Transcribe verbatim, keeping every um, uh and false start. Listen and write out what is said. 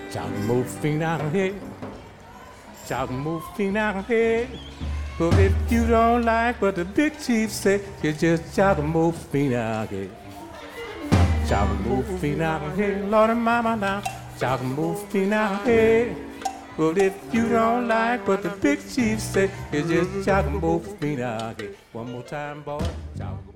moving out here, Jog moving out here. But if you don't like what the big chief say, you just jog moving out here. Jog moving out here, Lord and Mama now. Jog moving out here. But if you don't like what the big chief say, you just jog moving out here. One more time, boy. Jog